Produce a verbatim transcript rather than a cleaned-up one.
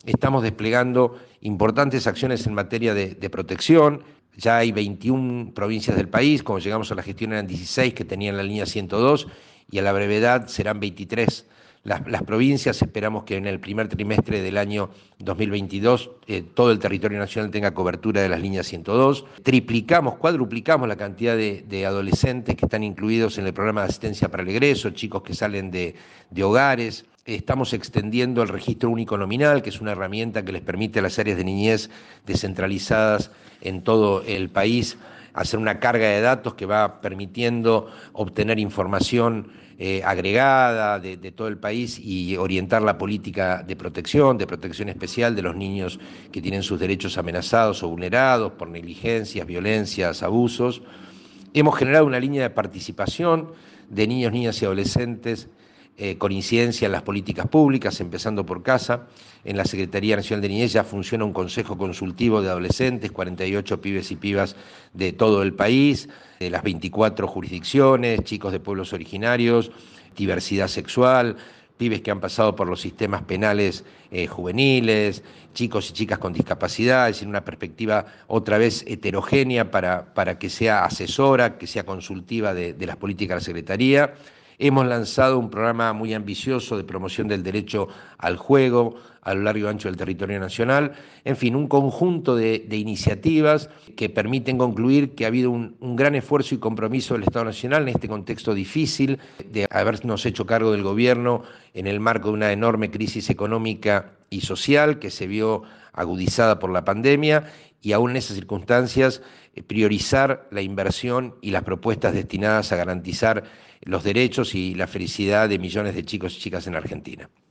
estamos desplegando importantes acciones en materia de, de protección. Ya hay veintiuna provincias del país, cuando llegamos a la gestión eran dieciséis que tenían la línea ciento dos y a la brevedad serán veintitrés. Las, las provincias, esperamos que en el primer trimestre del año dos mil veintidós eh, todo el territorio nacional tenga cobertura de las líneas ciento dos. Triplicamos, cuadruplicamos la cantidad de, de adolescentes que están incluidos en el programa de asistencia para el egreso, chicos que salen de, de hogares. Estamos extendiendo el registro único nominal, que es una herramienta que les permite a las áreas de niñez descentralizadas en todo el país hacer una carga de datos que va permitiendo obtener información eh, agregada de, de todo el país y orientar la política de protección, de protección especial de los niños que tienen sus derechos amenazados o vulnerados por negligencias, violencias, abusos. Hemos generado una línea de participación de niños, niñas y adolescentes eh, con incidencia en las políticas públicas, empezando por casa. En la Secretaría Nacional de Niñez ya funciona un consejo consultivo de adolescentes, cuarenta y ocho pibes y pibas de todo el país, de las veinticuatro jurisdicciones, chicos de pueblos originarios, diversidad sexual, pibes que han pasado por los sistemas penales eh, juveniles, chicos y chicas con discapacidad, es decir, una perspectiva otra vez heterogénea para, para que sea asesora, que sea consultiva de, de las políticas de la Secretaría. Hemos lanzado un programa muy ambicioso de promoción del derecho al juego a lo largo y ancho del territorio nacional. En fin, un conjunto de, de iniciativas que permiten concluir que ha habido un, un gran esfuerzo y compromiso del Estado Nacional en este contexto difícil de habernos hecho cargo del gobierno en el marco de una enorme crisis económica y social que se vio agudizada por la pandemia, y aún en esas circunstancias priorizar la inversión y las propuestas destinadas a garantizar los derechos y la felicidad de millones de chicos y chicas en Argentina.